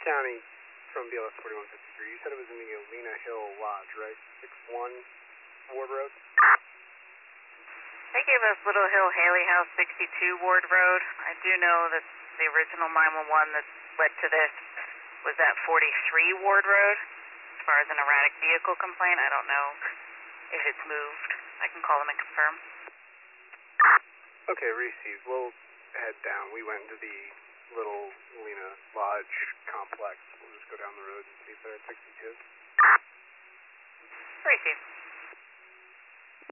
County from BLS 4153. You said it was in the Alena Hill Lodge, right? 61 Ward Road? They gave us Little Hill Haley House, 62 Ward Road. I do know that the original 911 that led to this was at 43 Ward Road. As far as an erratic vehicle complaint, I don't know if it's moved. I can call them and confirm. Okay, received. We'll head down. We went into the Little Alena Lodge complex. We'll just go down the road and see if they're at 62. Received.